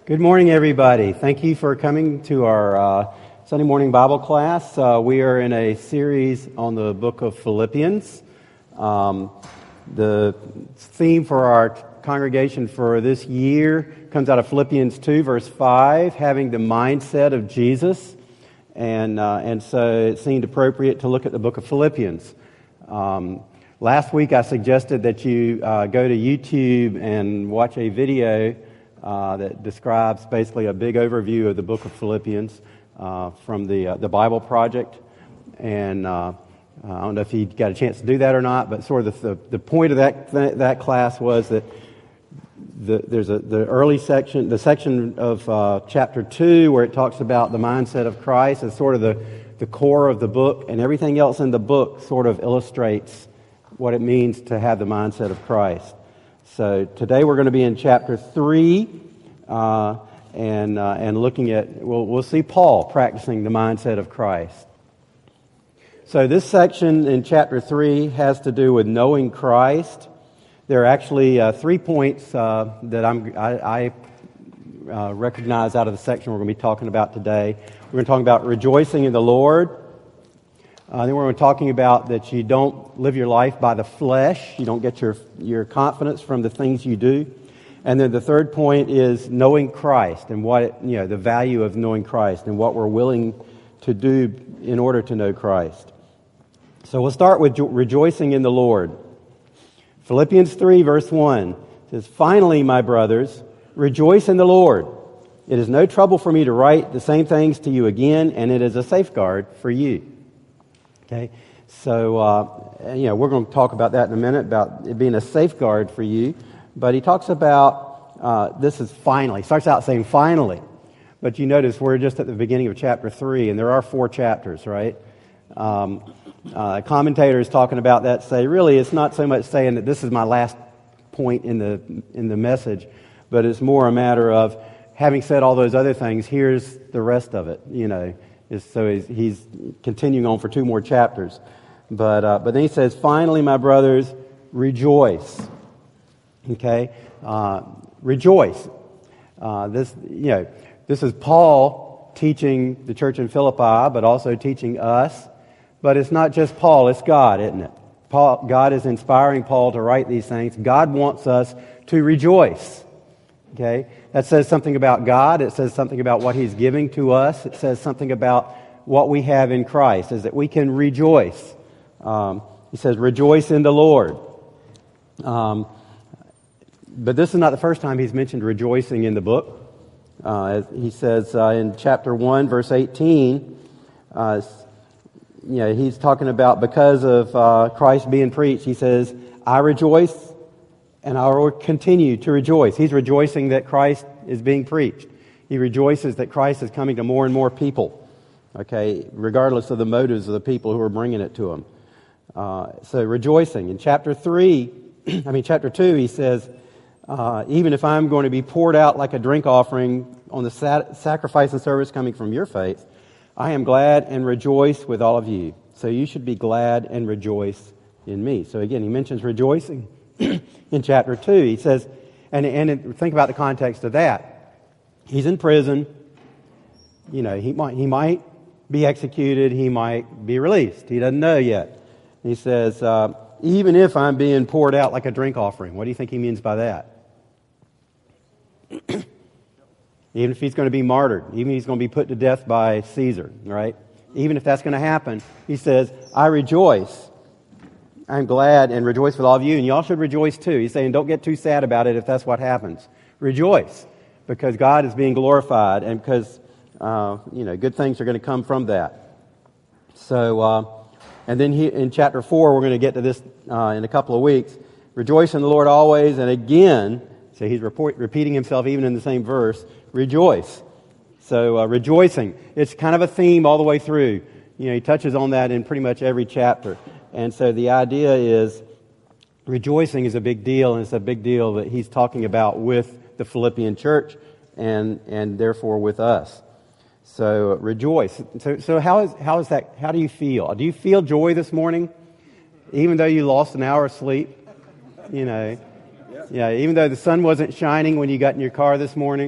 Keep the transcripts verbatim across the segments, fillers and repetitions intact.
Good morning, everybody. Thank you for coming to our uh, Sunday morning Bible class. Uh, we are in a series on the book of Philippians. Um, the theme for our congregation for this year comes out of Philippians two, verse five, having the mindset of Jesus. And, uh, and so it seemed appropriate to look at the book of Philippians. Um, last week I suggested that you uh, go to YouTube and watch a video Uh, that describes basically a big overview of the book of Philippians uh, from the uh, the Bible Project, and uh, I don't know if he got a chance to do that or not. But sort of the the, the point of that th- that class was that the, there's a the early section, the section of uh, chapter two where it talks about the mindset of Christ is sort of the the core of the book, and everything else in the book sort of illustrates what it means to have the mindset of Christ. So today we're going to be in chapter three, uh, and uh, and looking at we'll we'll see Paul practicing the mindset of Christ. So this section in chapter three has to do with knowing Christ. There are actually uh, three points uh, that I'm I, I uh, recognize out of the section we're going to be talking about today. We're going to talk about rejoicing in the Lord. Uh, then we're talking about that you don't live your life by the flesh. You don't get your your confidence from the things you do. And then the third point is knowing Christ and what it, you know the value of knowing Christ and what we're willing to do in order to know Christ. So we'll start with rejoicing in the Lord. Philippians three verse one says, "Finally, my brothers, rejoice in the Lord. It is no trouble for me to write the same things to you again, and it is a safeguard for you." Okay, so, uh, you know, we're going to talk about that in a minute, about it being a safeguard for you. But he talks about, uh, this is finally, he starts out saying finally. But you notice we're just at the beginning of chapter three, and there are four chapters, right? Um, uh, commentators talking about that say, really, it's not so much saying that this is my last point in the in the message, but it's more a matter of having said all those other things, here's the rest of it, you know. So he's, he's continuing on for two more chapters. But uh, but then he says, "Finally, my brothers, rejoice." Okay? Uh, rejoice. Uh, this, you know, this is Paul teaching the church in Philippi, but also teaching us. But it's not just Paul, it's God, isn't it? Paul, God is inspiring Paul to write these things. God wants us to rejoice. Okay? That says something about God. It says something about what He's giving to us. It says something about what we have in Christ, is that we can rejoice. Um, he says, "Rejoice in the Lord." Um, but this is not the first time He's mentioned rejoicing in the book. Uh, he says uh, in chapter one, verse eighteen, uh, you know, he's talking about because of uh, Christ being preached. He says, "I rejoice, and I will continue to rejoice." He's rejoicing that Christ is being preached. He rejoices that Christ is coming to more and more people, okay, regardless of the motives of the people who are bringing it to him. Uh, so rejoicing. In chapter three, I mean chapter two, he says, uh, "Even if I'm going to be poured out like a drink offering on the sat- sacrifice and service coming from your faith, I am glad and rejoice with all of you. So you should be glad and rejoice in me." So again, he mentions rejoicing. In chapter two, he says, and, and think about the context of that. He's in prison. You know, he might he might be executed. He might be released. He doesn't know yet. He says, uh, even if I'm being poured out like a drink offering. What do you think he means by that? Even if he's going to be martyred. Even if he's going to be put to death by Caesar, right? Even if that's going to happen, he says, "I rejoice. I'm glad and rejoice with all of you, and y'all should rejoice too." He's saying, don't get too sad about it if that's what happens. Rejoice, because God is being glorified, and because uh, you know good things are going to come from that. So, uh, and then he, in chapter four, we're going to get to this uh, in a couple of weeks. "Rejoice in the Lord always," and again, so he's report, repeating himself even in the same verse. Rejoice. So, uh, rejoicing. It's kind of a theme all the way through. You know, he touches on that in pretty much every chapter. And so the idea is rejoicing is a big deal, and it's a big deal that he's talking about with the Philippian church and and therefore with us. So rejoice. So so how is how is that? How do you feel? Do you feel joy this morning, even though you lost an hour of sleep? You know, yeah. Even though the sun wasn't shining when you got in your car this morning,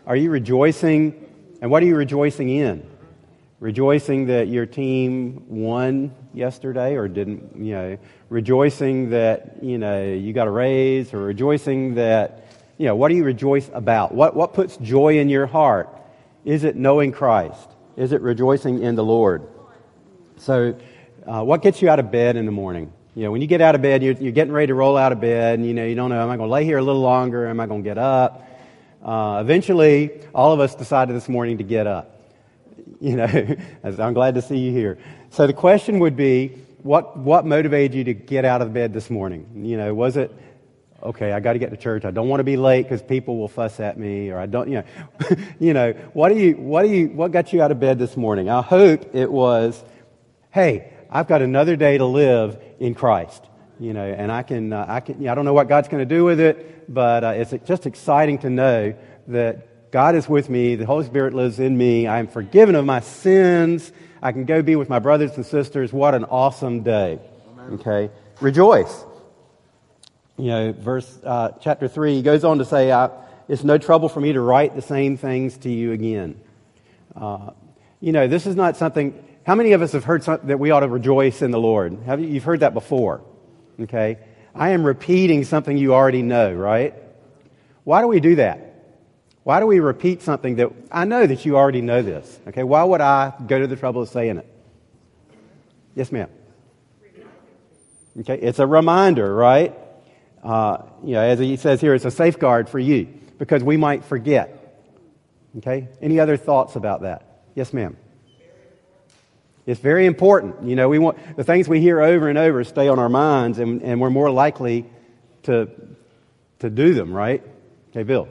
Are you rejoicing? And what are you rejoicing in? Rejoicing that your team won yesterday or didn't, you know, rejoicing that, you know, you got a raise, or rejoicing that, you know, what do you rejoice about? What what puts joy in your heart? Is it knowing Christ? Is it rejoicing in the Lord? So, uh, what gets you out of bed in the morning? You know, when you get out of bed, you're, you're getting ready to roll out of bed, and, you know, you don't know, am I going to lay here a little longer? Am I going to get up? Uh, eventually, all of us decided this morning to get up. You know, I'm glad to see you here. So the question would be, what what motivated you to get out of bed this morning? You know, was it, okay, I got to get to church. I don't want to be late because people will fuss at me, or I don't, you know, you know, what do you, what do you, what got you out of bed this morning? I hope it was, hey, I've got another day to live in Christ, you know, and I can, uh, I can, you know, I don't know what God's going to do with it, but uh, it's just exciting to know that God is with me. The Holy Spirit lives in me. I am forgiven of my sins. I can go be with my brothers and sisters. What an awesome day. Okay. Rejoice. You know, verse, uh, chapter three, he goes on to say, I, it's no trouble for me to write the same things to you again. Uh, you know, this is not something, how many of us have heard something that we ought to rejoice in the Lord? Have you, you've heard that before. Okay. I am repeating something you already know, right? Why do we do that? Why do we repeat something that, I know that you already know this, okay? Why would I go to the trouble of saying it? Yes, ma'am. Okay, it's a reminder, right? Uh, you know, as he says here, it's a safeguard for you, because we might forget. Okay? Any other thoughts about that? Yes, ma'am. It's very important. You know, we want, the things we hear over and over stay on our minds, and, and we're more likely to, to do them, right? Okay, Bill.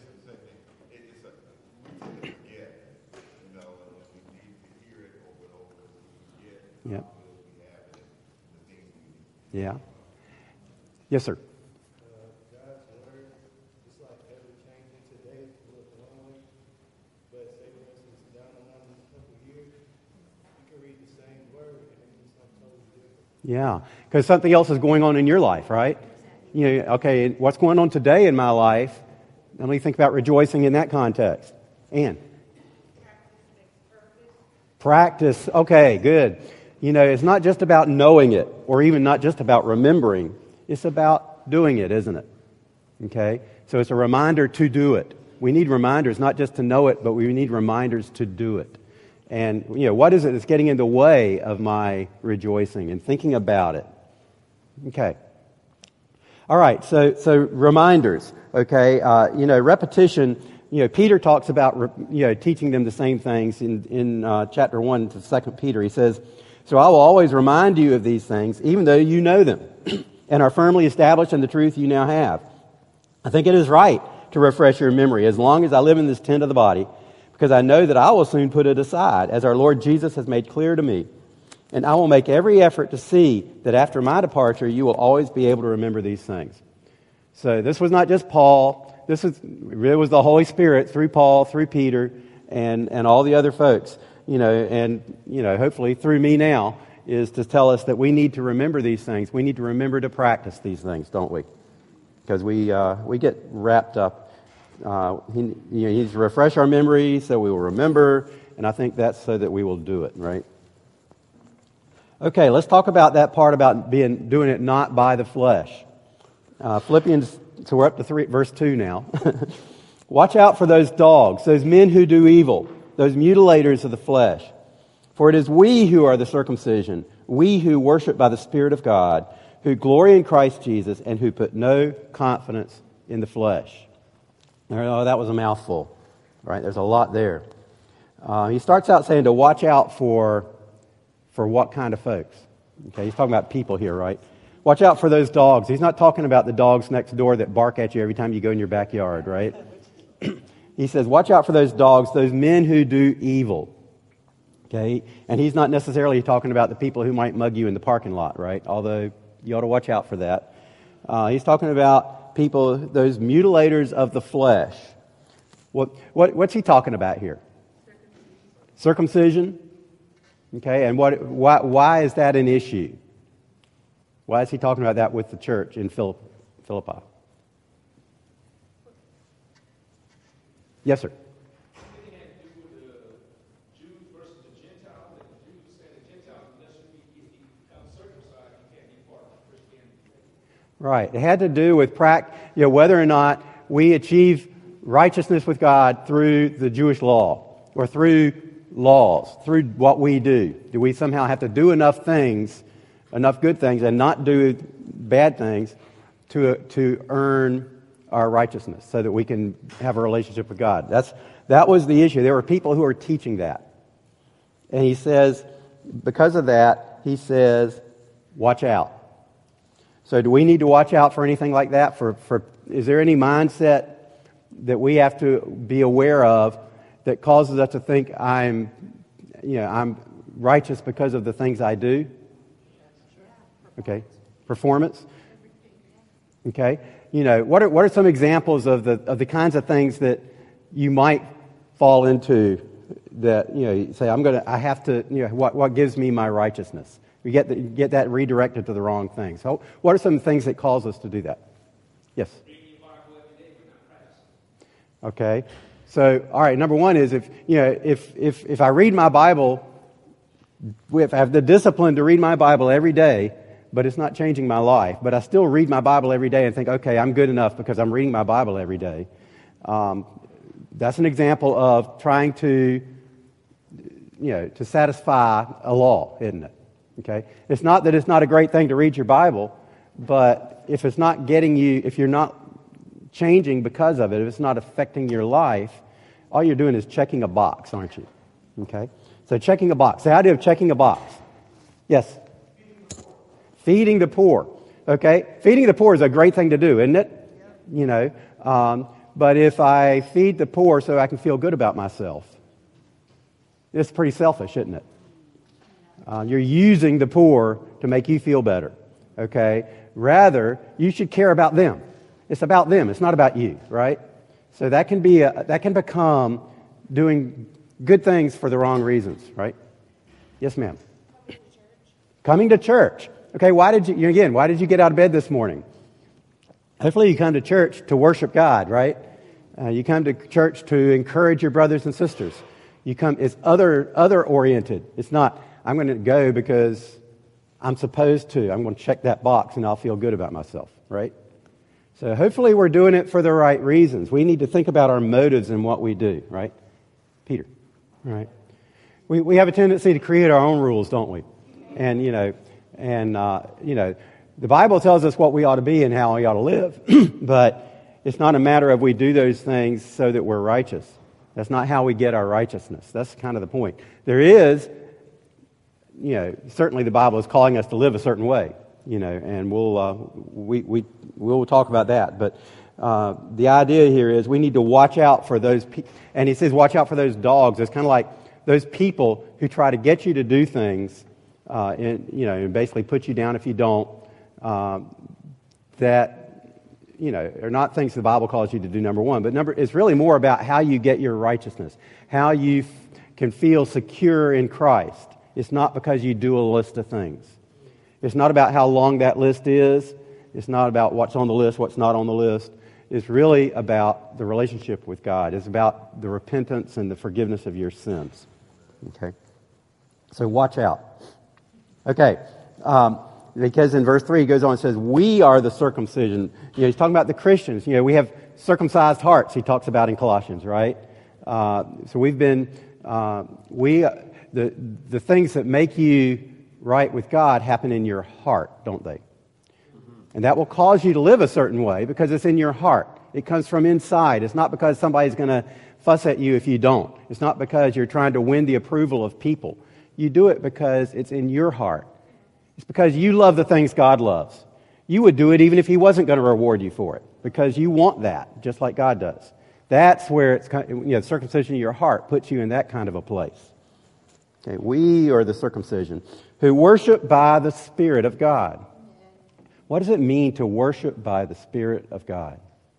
Yeah. Yeah. Yes, sir. Uh, God's word is like ever changing. Today it's look one way, but say for instance down another couple of years, you can read the same word and it means something totally different. Yeah, because something else is going on in your life, right? You know, okay, what's going on today in my life? Let me think about rejoicing in that context. Ann. Practice. Okay, good. You know, it's not just about knowing it, or even not just about remembering. It's about doing it, isn't it? Okay? So it's a reminder to do it. We need reminders, not just to know it, but we need reminders to do it. And, you know, what is it that's getting in the way of my rejoicing and thinking about it? Okay. All right, so so reminders, okay? Uh, you know, repetition. You know, Peter talks about, you know, teaching them the same things in, in uh, chapter one to Second Peter. He says, so I will always remind you of these things, even though you know them and are firmly established in the truth you now have. I think it is right to refresh your memory as long as I live in this tent of the body, because I know that I will soon put it aside, as our Lord Jesus has made clear to me. And I will make every effort to see that after my departure, you will always be able to remember these things. So this was not just Paul. This was, it was the Holy Spirit through Paul, through Peter, and, and all the other folks. You know, and, you know, hopefully through me now, is to tell us that we need to remember these things. We need to remember to practice these things, don't we? Because we uh, we get wrapped up. Uh, he, you know, he needs to refresh our memory so we will remember, and I think that's so that we will do it, right? Okay, let's talk about that part about being doing it not by the flesh. Uh, Philippians, so we're up to three, verse two now. Watch out for those dogs, those men who do evil, those mutilators of the flesh. For it is we who are the circumcision, we who worship by the Spirit of God, who glory in Christ Jesus, and who put no confidence in the flesh. Oh, that was a mouthful, right? There's a lot there. Uh, he starts out saying to watch out for, for what kind of folks? Okay, he's talking about people here, right? Watch out for those dogs. He's not talking about the dogs next door that bark at you every time you go in your backyard, right? He says, watch out for those dogs, those men who do evil. Okay? And he's not necessarily talking about the people who might mug you in the parking lot, right? Although you ought to watch out for that. Uh, he's talking about people, those mutilators of the flesh. What, what what's he talking about here? Circumcision. Okay, and what why why is that an issue? Why is he talking about that with the church in Philippi? Yes, sir. Right. It had to do with prac- you know, whether or not we achieve righteousness with God through the Jewish law or through laws, through what we do. Do we somehow have to do enough things, enough good things, and not do bad things to to earn our righteousness so that we can have a relationship with God? That's that was the issue. There were people who were teaching that. And he says, because of that, he says, watch out. So do we need to watch out for anything like that? For, for is there any mindset that we have to be aware of that causes us to think I'm, you know, I'm righteous because of the things I do? Okay. Performance? Okay. You know, what are what are some examples of the of the kinds of things that you might fall into that, you know, you say, I'm gonna I have to, you know, what what gives me my righteousness? You get the, you get that redirected to the wrong thing. So what are some things that cause us to do that? Yes. Okay. So, all right, number one is if, you know, if if if I read my Bible, if I have the discipline to read my Bible every day, but it's not changing my life, but I still read my Bible every day and think, okay, I'm good enough because I'm reading my Bible every day. Um, that's an example of trying to, you know, to satisfy a law, isn't it? Okay? It's not that it's not a great thing to read your Bible, but if it's not getting you, if you're not changing because of it, if it's not affecting your life, all you're doing is checking a box, aren't you? Okay? So checking a box. The idea of checking a box. Yes? Feeding the poor. Okay? Feeding the poor is a great thing to do, isn't it? You know, um, but if I feed the poor so I can feel good about myself, it's pretty selfish, isn't it? Uh, you're using the poor to make you feel better, okay? Rather, you should care about them. It's about them. It's not about you, right? So that can be a, that can become doing good things for the wrong reasons, right? Yes, ma'am. Coming to church. Okay, why did you, again, why did you get out of bed this morning? Hopefully you come to church to worship God, right? Uh, you come to church to encourage your brothers and sisters. You come, it's other other oriented. It's not, I'm going to go because I'm supposed to. I'm going to check that box and I'll feel good about myself, right? So hopefully we're doing it for the right reasons. We need to think about our motives in what we do, right? Peter, right? We we have a tendency to create our own rules, don't we? And, you know, and, uh, you know, the Bible tells us what we ought to be and how we ought to live, but it's not a matter of we do those things so that we're righteous. That's not how we get our righteousness. That's kind of the point. There is, you know, certainly the Bible is calling us to live a certain way, you know, and we'll uh, we we we'll talk about that. But uh, the idea here is we need to watch out for those. Pe- and he says, watch out for those dogs. It's kind of like those people who try to get you to do things, uh, and you know, and basically put you down if you don't. Uh, that. You know, are not things the Bible calls you to do, number one. But number, it's really more about how you get your righteousness, how you f- can feel secure in Christ. It's not because you do a list of things. It's not about how long that list is. It's not about what's on the list, what's not on the list. It's really about the relationship with God. It's about the repentance and the forgiveness of your sins. Okay? So watch out. Okay. Um, Because in verse three, he goes on and says, we are the circumcision. You know, he's talking about the Christians. You know, we have circumcised hearts, he talks about in Colossians, right? Uh, so we've been, uh, we, the, the things that make you right with God happen in your heart, don't they? And that will cause you to live a certain way because it's in your heart. It comes from inside. It's not because somebody's going to fuss at you if you don't. It's not because you're trying to win the approval of people. You do it because it's in your heart. It's because you love the things God loves. You would do it even if He wasn't going to reward you for it, because you want that, just like God does. That's where it's, you know, circumcision of your heart puts you in that kind of a place. Okay, we are the circumcision who worship by the Spirit of God. What does it mean to worship by the Spirit of God?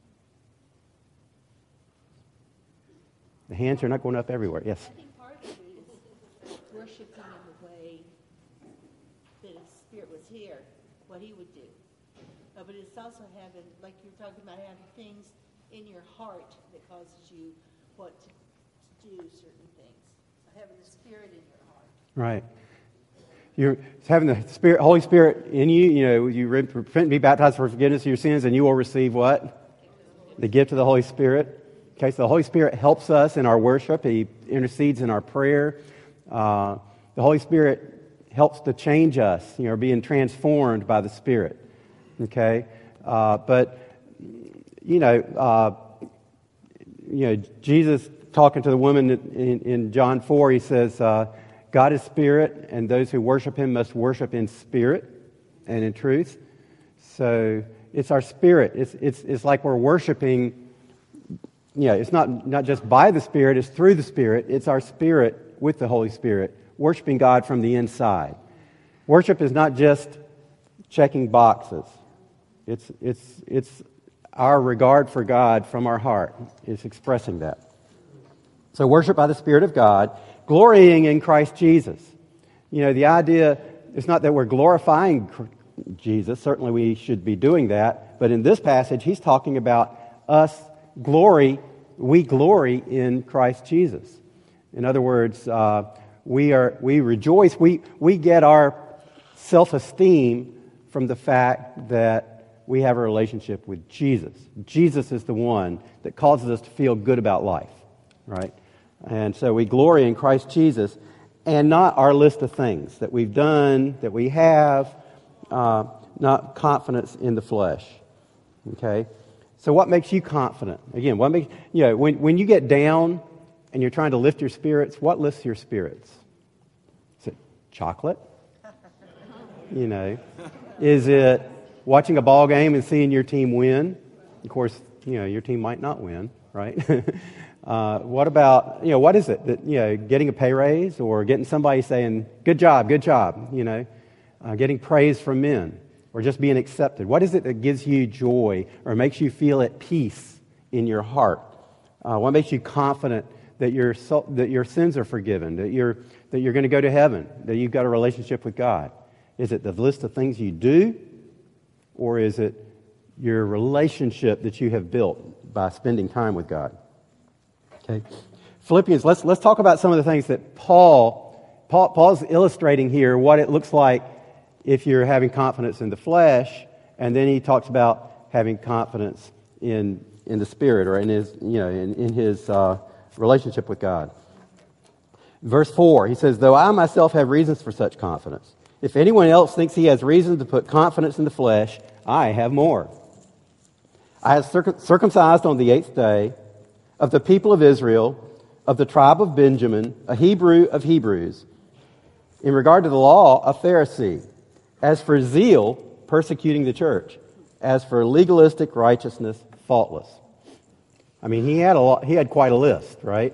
The hands are not going up everywhere. Yes. I think part of it is worshiping in the way that if the Spirit was here, what He would do. Uh, but it's also having, like you were talking about, having things in your heart that causes you what to, to do certain things. So having the Spirit in your heart. Right. you're having the Spirit, Holy Spirit in you. You know, you repent and be baptized for forgiveness of your sins, and you will receive what? The gift of the Holy Spirit. Okay, so the Holy Spirit helps us in our worship. He intercedes in our prayer. Uh, the Holy Spirit helps to change us, you know, being transformed by the Spirit. Okay, uh, but you know, uh, you know, Jesus talking to the woman in, in John four, he says, uh, "God is Spirit, and those who worship Him must worship in spirit and in truth." So it's our spirit. It's it's it's like we're worshiping. Yeah, it's not, not just by the Spirit, it's through the Spirit. It's our spirit with the Holy Spirit, worshiping God from the inside. Worship is not just checking boxes. It's, it's, it's our regard for God from our heart. It's expressing that. So worship by the Spirit of God, glorying in Christ Jesus. You know, the idea is not that we're glorifying Jesus. Certainly we should be doing that. But in this passage, he's talking about us glory, we glory in Christ Jesus. In other words, uh, we are we rejoice, we, we get our self-esteem from the fact that we have a relationship with Jesus. Jesus is the one that causes us to feel good about life, right? And so we glory in Christ Jesus, and not our list of things that we've done, that we have, uh, not confidence in the flesh, okay? So what makes you confident? Again, what makes, you know, when, when you get down and you're trying to lift your spirits, what lifts your spirits? Is it chocolate? You know, is it watching a ball game and seeing your team win? Of course, you know, your team might not win, right? uh, what about, you know, what is it that, you know, getting a pay raise or getting somebody saying, good job, good job, you know, uh, getting praise from men? Or just being accepted? What is it that gives you joy or makes you feel at peace in your heart? Uh, what makes you confident that your so, that your sins are forgiven, that you're that you're going to go to heaven, that you've got a relationship with God? Is it the list of things you do, or is it your relationship that you have built by spending time with God? Okay, Philippians. Let's let's talk about some of the things that Paul Paul Paul's illustrating here. What it looks like if you're having confidence in the flesh, and then he talks about having confidence in in the Spirit, or in his, you know, in, in his uh, relationship with God. Verse four, he says, "Though I myself have reasons for such confidence, if anyone else thinks he has reason to put confidence in the flesh, I have more. I have circum- circumcised on the eighth day, of the people of Israel, of the tribe of Benjamin, a Hebrew of Hebrews. In regard to the law, a Pharisee. As for zeal, persecuting the church. As for legalistic righteousness, faultless." I mean, he had a lot, he had quite a list, right?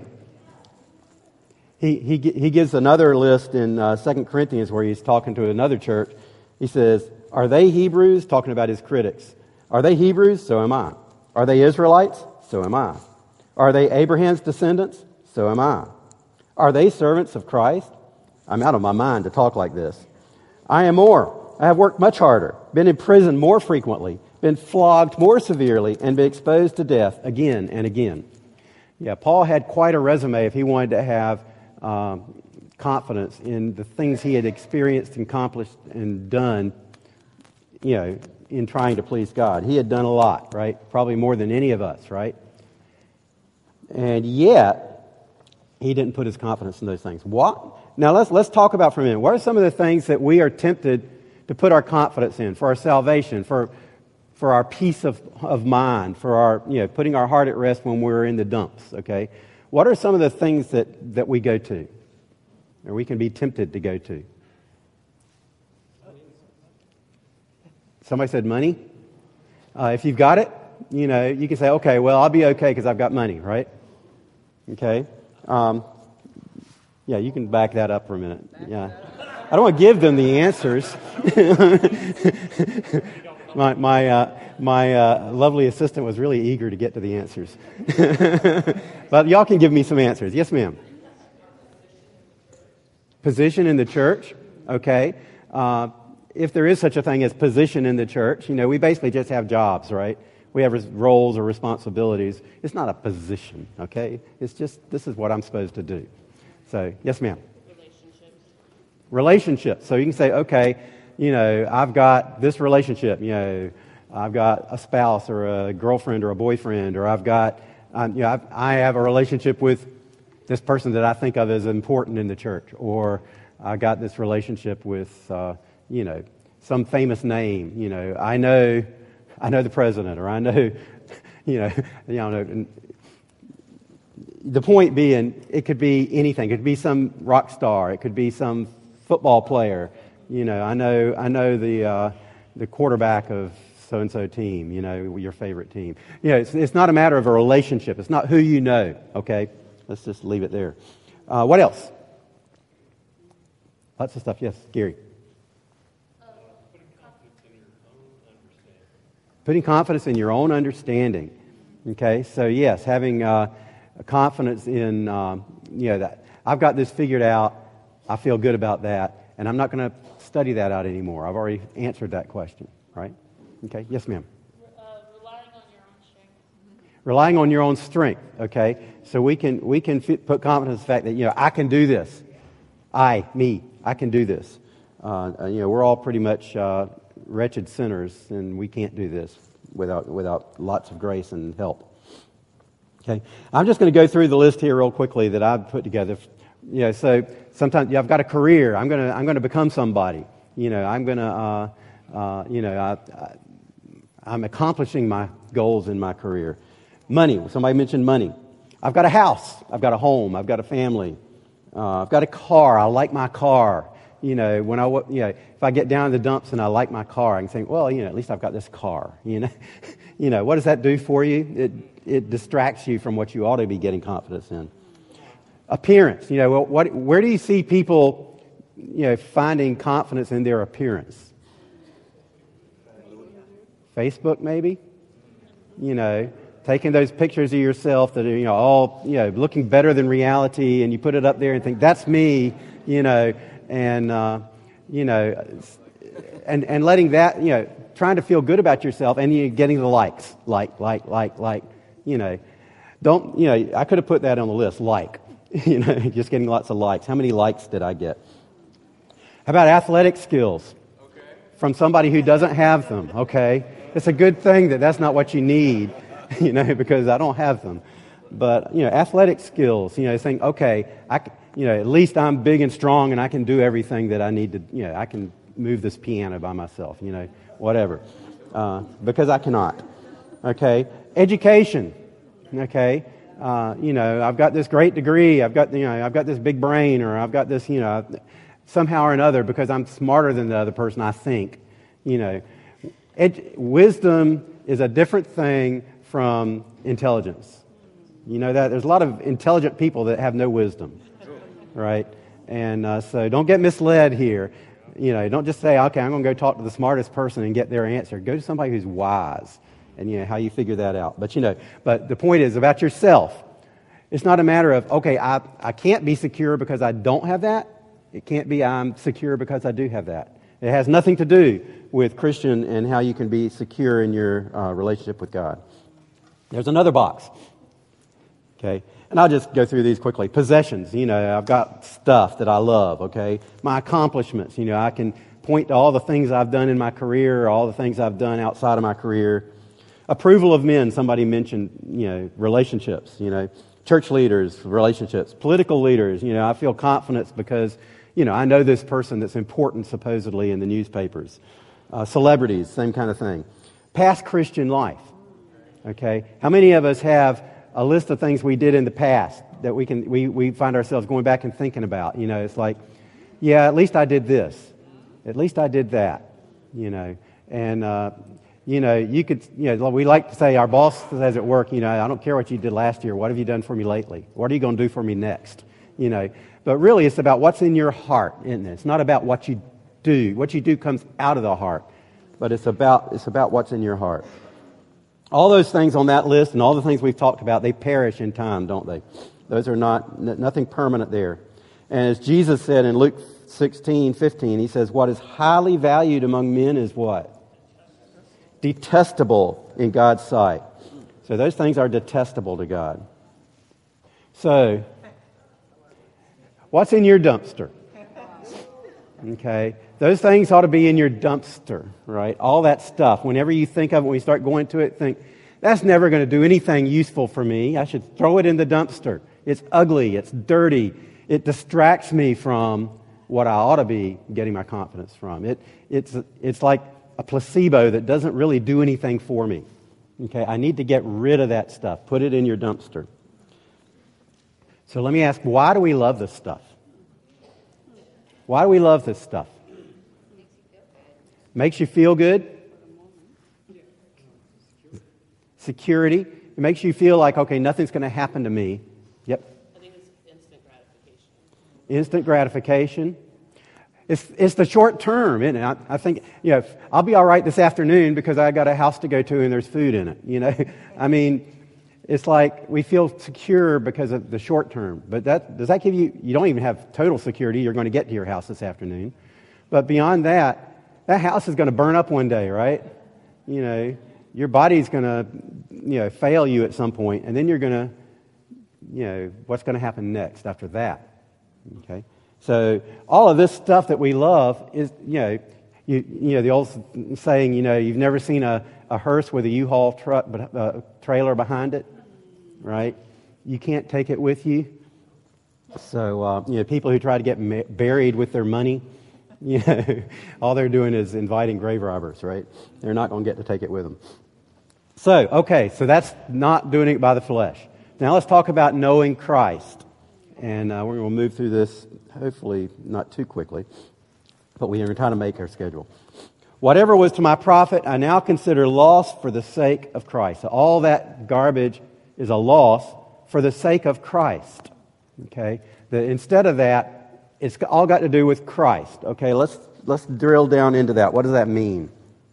He he he gives another list in uh, Second Corinthians where he's talking to another church. He says, "Are they Hebrews?" Talking about his critics. "Are they Hebrews? So am I. Are they Israelites? So am I. Are they Abraham's descendants? So am I. Are they servants of Christ?" I'm out of my mind to talk like this. "I am more. I have worked much harder, been in prison more frequently, been flogged more severely, and been exposed to death again and again." Yeah, Paul had quite a resume if he wanted to have um, confidence in the things he had experienced and accomplished and done, you know, in trying to please God. He had done a lot, right? Probably more than any of us, right? And yet, he didn't put his confidence in those things. What? Now let's let's talk about for a minute. What are some of the things that we are tempted to put our confidence in for our salvation, for for our peace of, of mind, for our, you know, putting our heart at rest when we're in the dumps, okay? What are some of the things that, that we go to, or we can be tempted to go to? Somebody said money. Uh, if you've got it, you know, you can say, okay, well, I'll be okay because I've got money, right? Okay. Um, yeah, you can back that up for a minute. Yeah. I don't want to give them the answers. my my uh, my uh, lovely assistant was really eager to get to the answers. But y'all can give me some answers. Yes, ma'am. Position in the church. Okay. Uh, if there is such a thing as position in the church, you know, we basically just have jobs, right? We have roles or responsibilities. It's not a position, okay? It's just, this is what I'm supposed to do. So, yes, ma'am. Relationships. Relationships. So you can say, okay, you know, I've got this relationship, you know, I've got a spouse or a girlfriend or a boyfriend, or I've got, um, you know, I've, I have a relationship with this person that I think of as important in the church, or I got this relationship with, uh, you know, some famous name. You know, I know, I know the president, or I know, you know, you know. The point being, it could be anything. It could be some rock star. It could be some football player. You know, I know, I know the uh, the quarterback of so and so team. You know, your favorite team. You know, it's it's not a matter of a relationship. It's not who you know. Okay, let's just leave it there. Uh, what else? Lots of stuff. Yes, Gary. Uh, putting confidence in your own understanding. Putting confidence in your own understanding. Okay, so yes, having uh, a confidence in, um, you know, that I've got this figured out, I feel good about that, and I'm not going to study that out anymore. I've already answered that question, right? Okay, yes, ma'am. Uh, relying on your own strength. Relying on your own strength, okay? So we can we can fit, put confidence in the fact that, you know, I can do this. I, me, I can do this. Uh, you know, we're all pretty much uh, wretched sinners, and we can't do this without without lots of grace and help. Okay, I'm just going to go through the list here real quickly that I've put together. You know, so sometimes yeah, I've got a career. I'm going to I'm going to become somebody. You know, I'm going to uh, uh, you know I, I, I'm accomplishing my goals in my career. Money. Somebody mentioned money. I've got a house. I've got a home. I've got a family. Uh, I've got a car. I like my car. You know, when I you know if I get down in the dumps and I like my car, I can think, well, you know, at least I've got this car. You know, you know, what does that do for you? It it distracts you from what you ought to be getting confidence in. Appearance. You know, what where do you see people, you know, finding confidence in their appearance? Facebook, maybe. You know, taking those pictures of yourself that are, you know, all, you know, looking better than reality, and you put it up there and think, that's me, you know, and, uh, you know, and, and letting that, you know, trying to feel good about yourself, and you getting the likes, like, like, like, like, you know. Don't, you know, I could have put that on the list, like, you know, just getting lots of likes. How many likes did I get? How about athletic skills? Okay. From somebody who doesn't have them, okay? It's a good thing that that's not what you need, you know, because I don't have them. But, you know, athletic skills, you know, think, okay, I, you know, at least I'm big and strong and I can do everything that I need to, you know, I can move this piano by myself, you know, whatever. Uh, because I cannot. Okay? Education. Okay? Uh, you know, I've got this great degree, I've got, you know, I've got this big brain, or I've got this, you know, somehow or another, because I'm smarter than the other person, I think, you know. Ed- wisdom is a different thing from intelligence. You know that? There's a lot of intelligent people that have no wisdom, right? And uh, so don't get misled here. You know, don't just say, okay, I'm going to go talk to the smartest person and get their answer. Go to somebody who's wise, and, you know, how you figure that out. But, you know, but the point is about yourself. It's not a matter of, okay, I, I can't be secure because I don't have that. It can't be I'm secure because I do have that. It has nothing to do with Christian and how you can be secure in your uh, relationship with God. There's another box. Okay, and I'll just go through these quickly. Possessions, you know, I've got stuff that I love, okay? My accomplishments, you know, I can point to all the things I've done in my career, or all the things I've done outside of my career. Approval of men, somebody mentioned, you know, relationships, you know, church leaders, relationships, political leaders, you know, I feel confidence because, you know, I know this person that's important supposedly in the newspapers. Uh, celebrities, same kind of thing. Past Christian life, okay? How many of us have a list of things we did in the past that we can we, we find ourselves going back and thinking about? You know, it's like, yeah, at least I did this. At least I did that, you know. And, uh, you know, you could, you know, we like to say, our boss says at work, you know, I don't care what you did last year. What have you done for me lately? What are you going to do for me next? You know, but really it's about what's in your heart, isn't it? It's not about what you do. What you do comes out of the heart. But it's about it's about what's in your heart. All those things on that list and all the things we've talked about, they perish in time, don't they? Those are not, n- nothing permanent there. And as Jesus said in Luke sixteen fifteen, he says, what is highly valued among men is what? Detestable in God's sight. So those things are detestable to God. So, what's in your dumpster? Okay? Those things ought to be in your dumpster, right? All that stuff. Whenever you think of it, when you start going to it, think, that's never going to do anything useful for me. I should throw it in the dumpster. It's ugly. It's dirty. It distracts me from what I ought to be getting my confidence from. It, it's, it's like a placebo that doesn't really do anything for me. Okay? I need to get rid of that stuff. Put it in your dumpster. So let me ask, why do we love this stuff? Why do we love this stuff? Makes you feel good? Security. It makes you feel like, okay, nothing's going to happen to me. Yep. I think it's instant gratification. Instant gratification. It's it's the short term, isn't it? I, I think, you know, I'll be all right this afternoon because I got a house to go to and there's food in it. You know, I mean, it's like we feel secure because of the short term. But that does that give you? You don't even have total security. You're going to get to your house this afternoon. But beyond that, that house is going to burn up one day, right? You know, your body's going to, you know, fail you at some point, and then you're going to, you know, what's going to happen next after that? Okay. So all of this stuff that we love is, you know, you, you know the old saying, you know, you've never seen a, a hearse with a U-Haul truck, but a trailer behind it, right? You can't take it with you. So, uh, you know, people who try to get ma- buried with their money, you know, all they're doing is inviting grave robbers, right? They're not going to get to take it with them. So, okay, so that's not doing it by the flesh. Now let's talk about knowing Christ. And uh, we're going to move through this, hopefully not too quickly, but we are trying to make our schedule. Whatever was to my profit, I now consider loss for the sake of Christ. So all that garbage is a loss for the sake of Christ. Okay? The, instead of that, it's all got to do with Christ. Okay, let's let's drill down into that. What does that mean?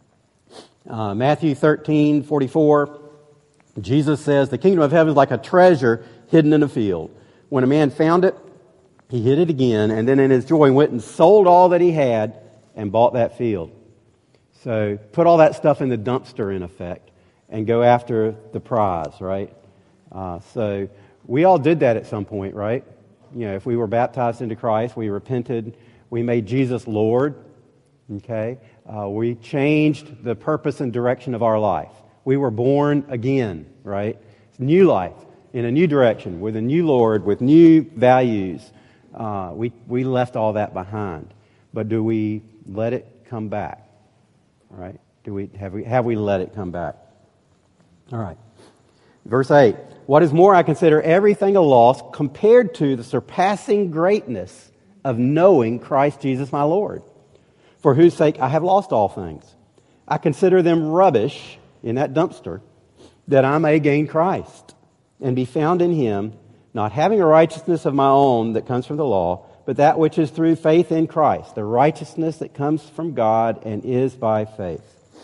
Uh, Matthew thirteen forty-four, Jesus says, the kingdom of heaven is like a treasure hidden in a field. When a man found it, he hid it again, and then in his joy went and sold all that he had and bought that field. So put all that stuff in the dumpster, in effect, and go after the prize, right? Uh, so we all did that at some point, right? You know, if we were baptized into Christ, we repented, we made Jesus Lord, okay? Uh, we changed the purpose and direction of our life. We were born again, right? It's new life. In a new direction, with a new Lord, with new values. Uh, we we left all that behind. But do we let it come back? All right? Do we have we have we let it come back? All right. Verse eight. What is more, I consider everything a loss compared to the surpassing greatness of knowing Christ Jesus my Lord, for whose sake I have lost all things. I consider them rubbish in that dumpster, that I may gain Christ and be found in him, not having a righteousness of my own that comes from the law, but that which is through faith in Christ, the righteousness that comes from God and is by faith.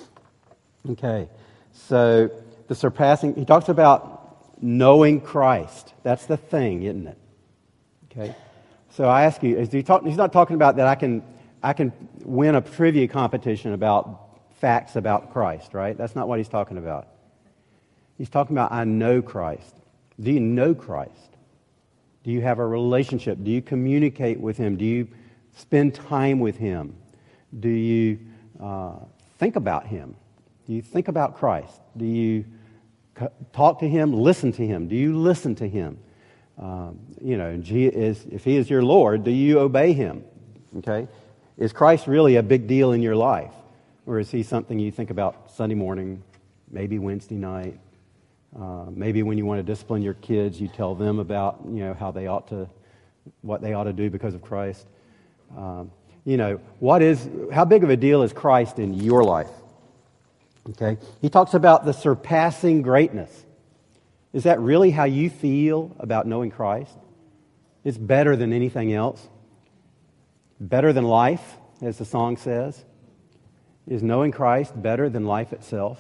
Okay, so the surpassing, he talks about knowing Christ. That's the thing, isn't it? Okay, so I ask you, is he talk, he's not talking about that I can, I can win a trivia competition about facts about Christ, right? That's not what he's talking about. He's talking about I know Christ. Do you know Christ? Do you have a relationship? Do you communicate with him? Do you spend time with him? Do you uh, think about him? Do you think about Christ? Do you c- talk to him, listen to him? Do you listen to him? Um, you know, is, if he is your Lord, do you obey him? Okay? Is Christ really a big deal in your life? Or is he something you think about Sunday morning, maybe Wednesday night? Uh, maybe when you want to discipline your kids, you tell them about, you know, how they ought to, what they ought to do because of Christ. Um, you know, what is, how big of a deal is Christ in your life? Okay, he talks about the surpassing greatness. Is that really how you feel about knowing Christ? It's better than anything else. Better than life, as the song says. Is knowing Christ better than life itself?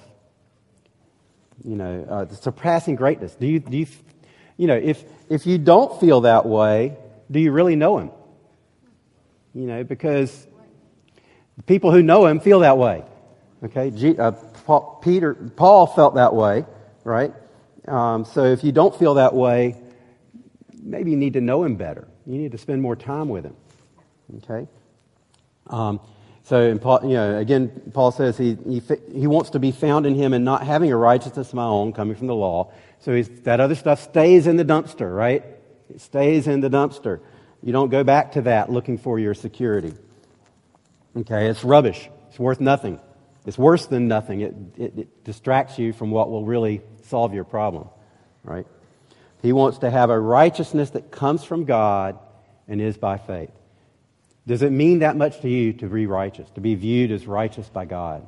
You know, uh, the surpassing greatness. Do you, do you, you know, if if you don't feel that way, do you really know him? You know, because people who know him feel that way. Okay, G, uh, Paul, Peter, Paul felt that way, right? Um, so if you don't feel that way, maybe you need to know him better. You need to spend more time with him. Okay. Um, so, in Paul, you know, again, Paul says he, he he wants to be found in him and not having a righteousness of my own coming from the law. So he's, that other stuff stays in the dumpster, right? It stays in the dumpster. You don't go back to that looking for your security. Okay, it's rubbish. It's worth nothing. It's worse than nothing. It, it, it distracts you from what will really solve your problem, right? He wants to have a righteousness that comes from God and is by faith. Does it mean that much to you to be righteous, to be viewed as righteous by God?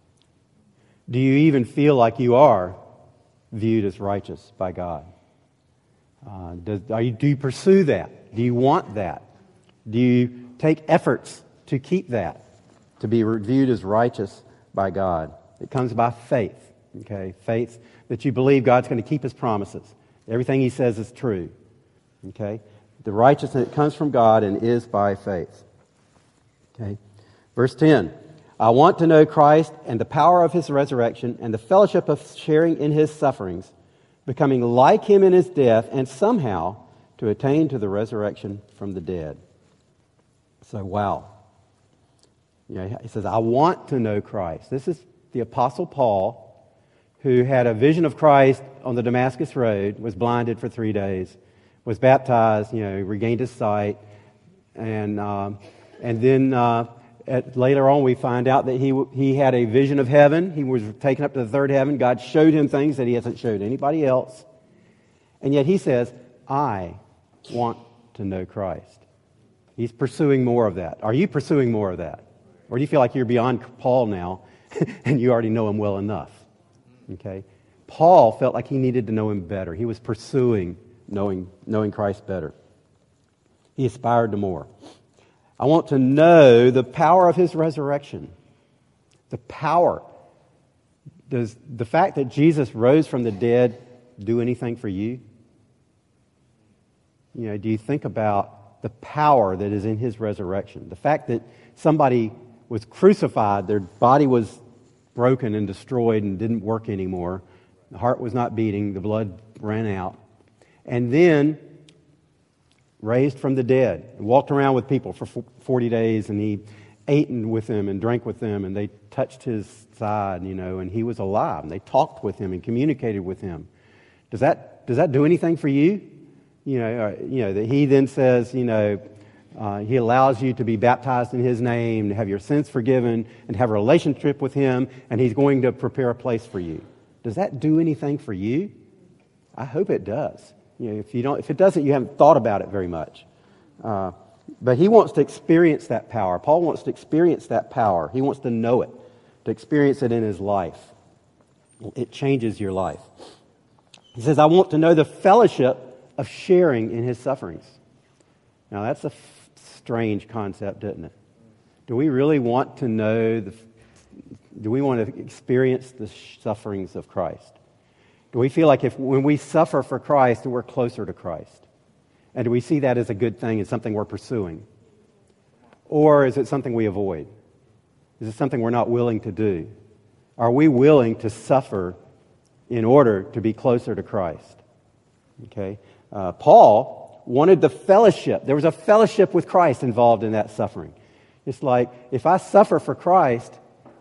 Do you even feel like you are viewed as righteous by God? Uh, does, are you, do you pursue that? Do you want that? Do you take efforts to keep that, to be viewed as righteous by God? It comes by faith, okay? Faith that you believe God's going to keep His promises. Everything He says is true, okay? The righteousness that comes from God and is by faith. Okay. Verse ten. I want to know Christ and the power of His resurrection and the fellowship of sharing in His sufferings, becoming like Him in His death, and somehow to attain to the resurrection from the dead. So, wow. You know, he says, I want to know Christ. This is the Apostle Paul, who had a vision of Christ on the Damascus Road, was blinded for three days, was baptized, you know, regained his sight, and um, and then uh, at, later on we find out that he he had a vision of heaven. He was taken up to the third heaven. God showed him things that He hasn't showed anybody else, and yet he says, "I want to know Christ." He's pursuing more of that. Are you pursuing more of that, or do you feel like you're beyond Paul now, and you already know him well enough? Okay, Paul felt like he needed to know Him better. He was pursuing knowing knowing Christ better. He aspired to more. I want to know the power of His resurrection. The power. Does the fact that Jesus rose from the dead do anything for you? You know, do you think about the power that is in His resurrection? The fact that somebody was crucified, their body was broken and destroyed and didn't work anymore. The heart was not beating, the blood ran out. And then raised from the dead, and walked around with people for forty days, and He ate with them and drank with them, and they touched His side, you know, and He was alive, and they talked with Him and communicated with Him. Does that does that do anything for you? You know, uh, you know that He then says, you know, uh, He allows you to be baptized in His name, to have your sins forgiven, and have a relationship with Him, and He's going to prepare a place for you. Does that do anything for you? I hope it does. You know, if you don't, if it doesn't, you haven't thought about it very much. Uh, but he wants to experience that power. Paul wants to experience that power. He wants to know it, to experience it in his life. It changes your life. He says, I want to know the fellowship of sharing in His sufferings. Now, that's a f- strange concept, isn't it? Do we really want to know, the, do we want to experience the sufferings of Christ? Do we feel like if when we suffer for Christ, we're closer to Christ? And do we see that as a good thing and something we're pursuing? Or is it something we avoid? Is it something we're not willing to do? Are we willing to suffer in order to be closer to Christ? Okay. Uh, Paul wanted the fellowship. There was a fellowship with Christ involved in that suffering. It's like, if I suffer for Christ,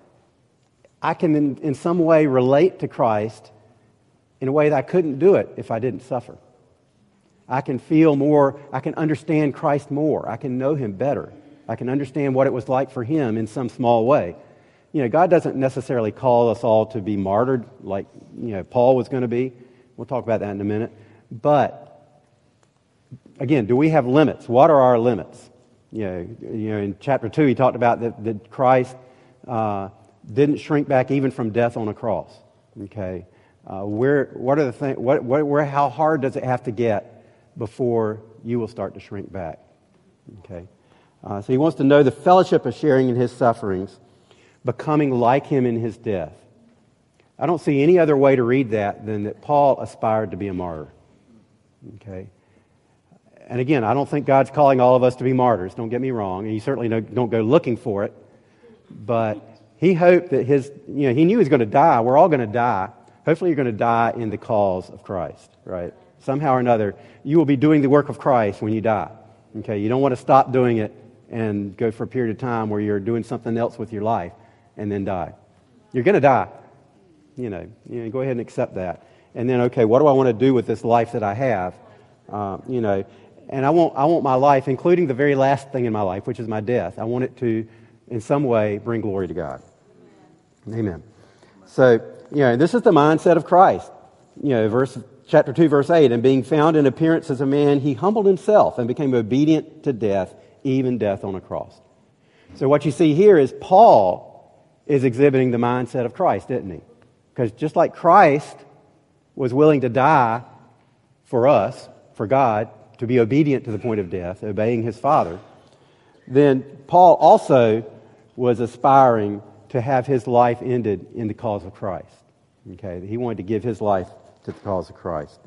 I can in, in some way relate to Christ in a way that I couldn't do it if I didn't suffer. I can feel more, I can understand Christ more. I can know Him better. I can understand what it was like for Him in some small way. You know, God doesn't necessarily call us all to be martyred like, you know, Paul was going to be. We'll talk about that in a minute. But, again, do we have limits? What are our limits? You know, you know in chapter two, he talked about that, that Christ uh, didn't shrink back even from death on a cross. Okay. Uh, where, what are the things? What, what, where, how hard does it have to get before you will start to shrink back? Okay, uh, so he wants to know the fellowship of sharing in His sufferings, becoming like Him in His death. I don't see any other way to read that than that Paul aspired to be a martyr. Okay, and again, I don't think God's calling all of us to be martyrs. Don't get me wrong, and you certainly don't, don't go looking for it. But he hoped that his, you know, he knew he was going to die. We're all going to die. Hopefully you're going to die in the cause of Christ, right? Somehow or another, you will be doing the work of Christ when you die. Okay, you don't want to stop doing it and go for a period of time where you're doing something else with your life and then die. You're going to die. You know, you know, go ahead and accept that. And then, okay, what do I want to do with this life that I have? Uh, you know, and I want I want my life, including the very last thing in my life, which is my death. I want it to, in some way, bring glory to God. Amen. So, you know, this is the mindset of Christ. You know, verse chapter two, verse eight, and being found in appearance as a man, he humbled himself and became obedient to death, even death on a cross. So what you see here is Paul is exhibiting the mindset of Christ, isn't he? Because just like Christ was willing to die for us, for God, to be obedient to the point of death, obeying his Father, then Paul also was aspiring to have his life ended in the cause of Christ. Okay, he wanted to give his life to the cause of Christ.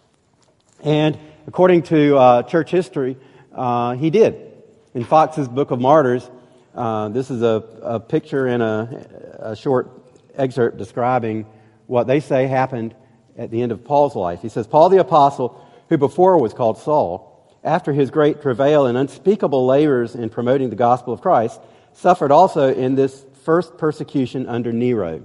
And according to uh, church history, uh, he did. In Fox's Book of Martyrs, uh, this is a, a picture and a, a short excerpt describing what they say happened at the end of Paul's life. He says, Paul the Apostle, who before was called Saul, after his great travail and unspeakable labors in promoting the gospel of Christ, suffered also in this first persecution under Nero.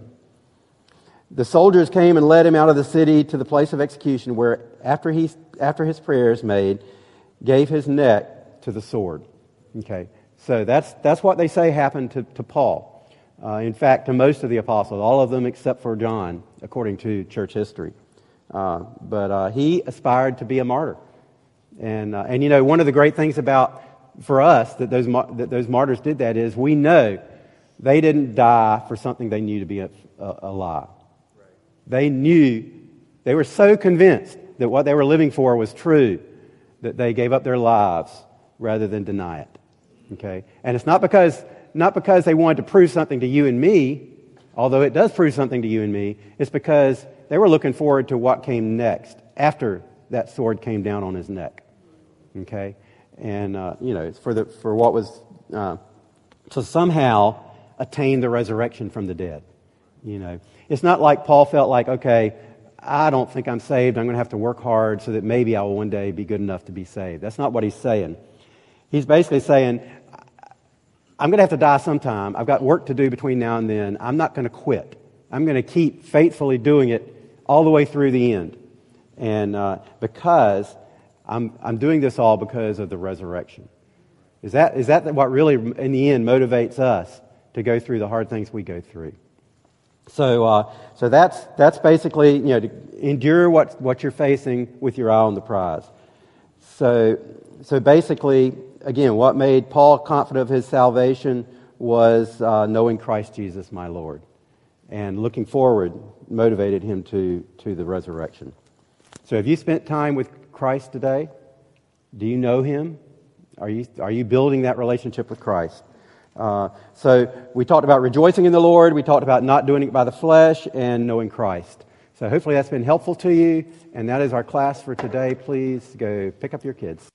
The soldiers came and led him out of the city to the place of execution, where after he, after his prayers made, gave his neck to the sword. Okay, so that's that's what they say happened to, to Paul. Uh, in fact, to most of the apostles, all of them except for John, according to church history. Uh, but uh, he aspired to be a martyr, and uh, and you know one of the great things about for us that those that those martyrs did that is we know they didn't die for something they knew to be a, a, a lie. They knew, they were so convinced that what they were living for was true that they gave up their lives rather than deny it. Okay, and it's not because not because they wanted to prove something to you and me, although it does prove something to you and me. It's because they were looking forward to what came next after that sword came down on his neck. Okay, and uh, you know, it's for the for what was uh, to somehow attain the resurrection from the dead. You know, it's not like Paul felt like, okay, I don't think I'm saved. I'm going to have to work hard so that maybe I will one day be good enough to be saved. That's not what he's saying. He's basically saying, I'm going to have to die sometime. I've got work to do between now and then. I'm not going to quit. I'm going to keep faithfully doing it all the way through the end. And uh, because I'm I'm doing this all because of the resurrection. Is that is that what really, in the end, motivates us to go through the hard things we go through? So, uh, so that's that's basically, you know, to endure what what you're facing with your eye on the prize. So, so basically, again, what made Paul confident of his salvation was uh, knowing Christ Jesus, my Lord, and looking forward motivated him to to the resurrection. So, have you spent time with Christ today? Do you know Him? Are you are you building that relationship with Christ? Uh, so we talked about rejoicing in the Lord, we talked about not doing it by the flesh, and knowing Christ. So hopefully that's been helpful to you, and that is our class for today. Please go pick up your kids.